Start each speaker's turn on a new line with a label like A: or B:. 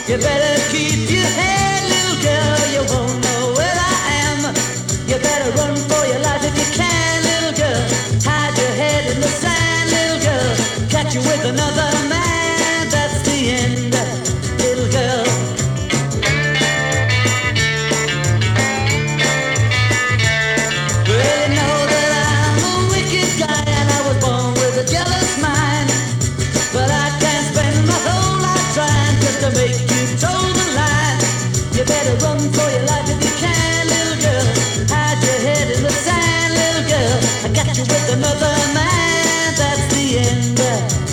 A: You better keep your head, little girl. You won't know where I am. You better run for your life if you can, little girl. Hide your head in the sand, little girl. Catch you with another man, that's the end, little girl. Well, you know that I'm a wicked guy and I was born with a jealous mind. But I can't spend my whole life trying just to make you toe the line. You better run for your life if you can, little girl. Hide your head in the sand, little girl. I got you with another man, that's the end.